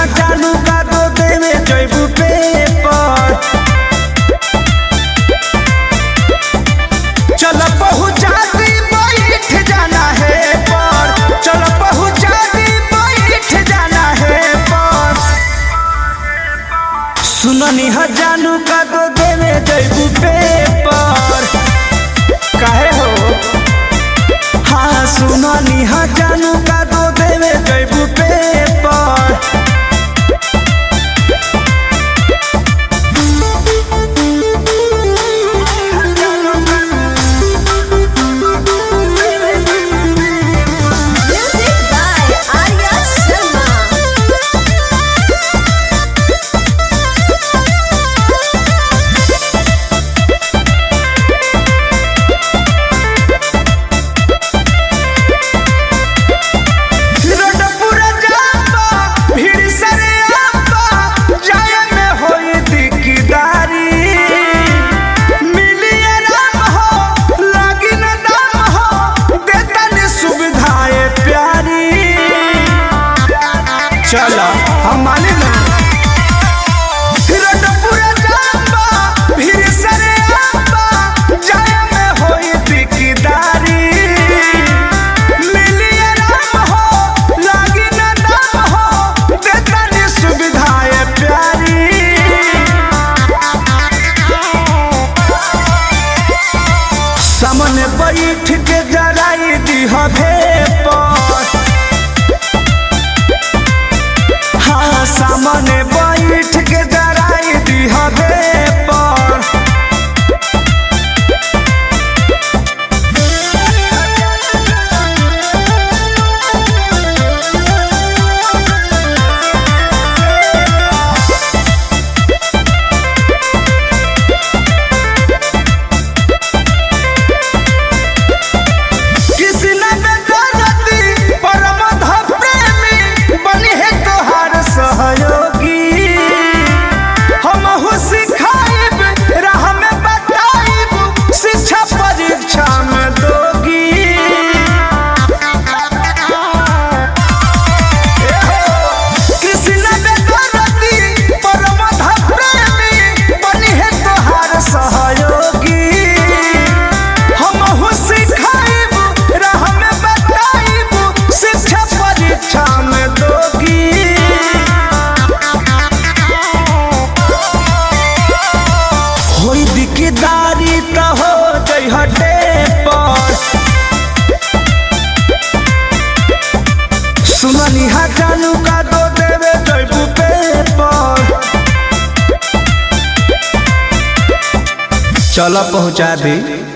हाँ जानू का दो देवे जैबू पेपर। चल पहुँचा दी बैठ जाना है पर, चल पहुँचा दी बैठ जाना है पर। सुननी हाँ जानू का दो देवे जैबू पेपर। काहे हो हाँ सुननी हाँ जानू का दो देवे जैबू पेपर। चला हम माने ना पूरा जाम्बा भीड़ सरे आम्बा जाया में होई दिकदारी। मिली आराम हो लागी ना दाम हो देतानी सुविधाएं प्यारी। सामने बैठ के जराई दी भेपर। सामने बैठ के जराई दी भेपर। किसी न बेदर्दी परमध प्रेमी बनी है तोहार सहयोगी। हमहु सिखाइब राह में बताइब शिक्षा परीक्षा में दोगी। कृष्ण बेदर्दी परमध प्रेमी बनी है तोहार सहयोगी। हमहु सिखाइब राह में बताइब शिक्षा परीक्षा में दोगी। होई दिकदारी त हो जई हटे पर। सुननी हाँ जानू का दो देवे जैबू पेपर। चल पहुँचा दी।